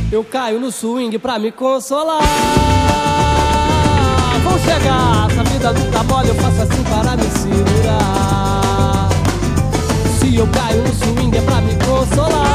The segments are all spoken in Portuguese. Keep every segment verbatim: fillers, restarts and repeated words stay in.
Eu caio no swing pra me consolar. Vão chegar, essa vida nunca mole, eu faço assim para me segurar. Se eu caio no swing é pra me consolar.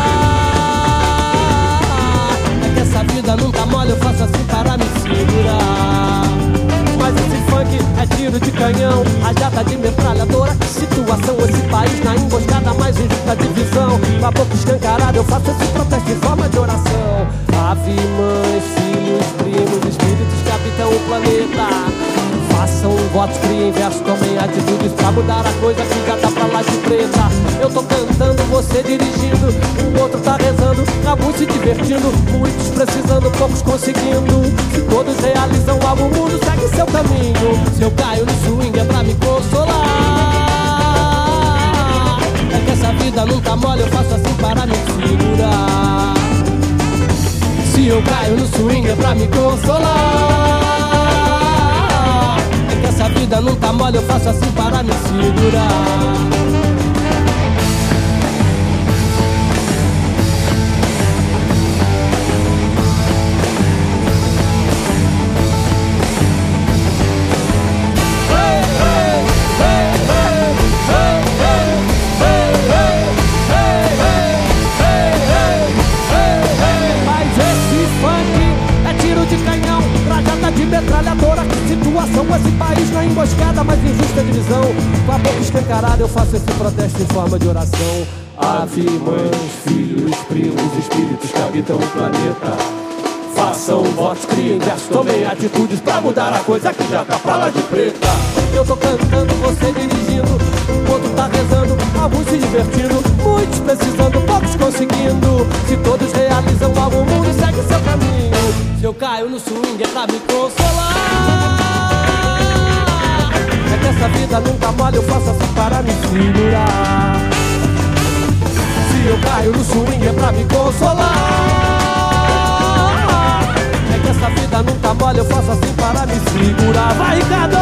É que essa vida nunca mole, eu faço assim para me segurar. Mas esse funk é tiro de canhão, rajada de metralhadora. Que situação, esse país na emboscada mais injusta divisão. Com a boca escancarada eu faço esse protesto em forma de oração. Ave, mães, filhos, primos, espíritos que habitam o planeta, façam votos, criem versos, tomem atitudes pra mudar a coisa que já tá pra lá de preta. Eu tô cantando, você dirigindo, o outro tá rezando, alguns se divertindo, muitos precisando, poucos conseguindo. Se todos realizam algo, o mundo segue seu caminho. Se eu caio no swing é pra me consolar. É que essa vida nunca mole, eu faço assim para me segurar. Se eu caio no swing é pra me consolar. É que essa vida não tá mole, eu faço assim para me segurar. De metralhadora, que situação, esse país na emboscada mais injusta divisão. Com a boca escancarada eu faço esse protesto em forma de oração. Ave, mães, filhos, primos, espíritos que habitam o planeta, façam votos, criem versos, tomem atitudes pra mudar a coisa que já tá pra lá de preta. Eu tô cantando, você dirigindo, o outro tá rezando, alguns se divertindo, muitos precisando, poucos conseguindo. Se todos realizam algo, o mundo segue seu caminho. Se eu caio no swing é pra me consolar. É que essa vida nunca mole, eu faço assim para me segurar. Se eu caio no swing é pra me consolar. É que essa vida nunca mole, eu faço assim para me segurar. Vai, Ricardo!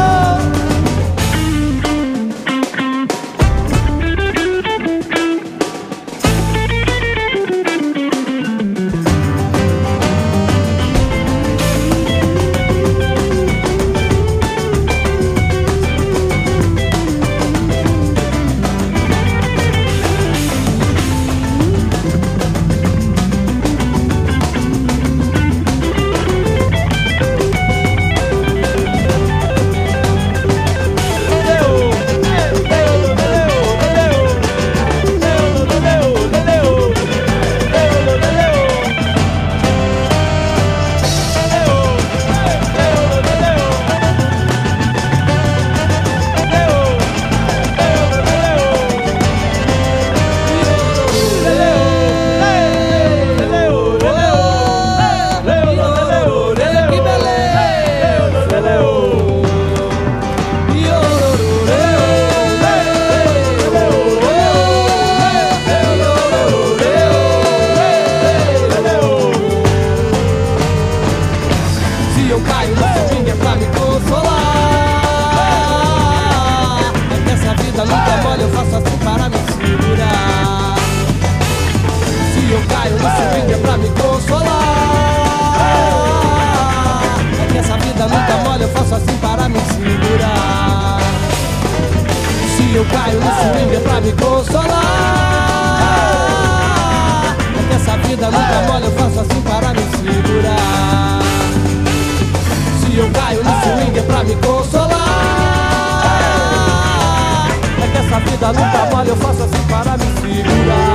Eu caio no swing é pra me consolar. É que essa vida nunca mole, eu faço assim para me segurar. Se eu caio no swing é pra me consolar. É que essa vida nunca mole, eu faço assim para me segurar.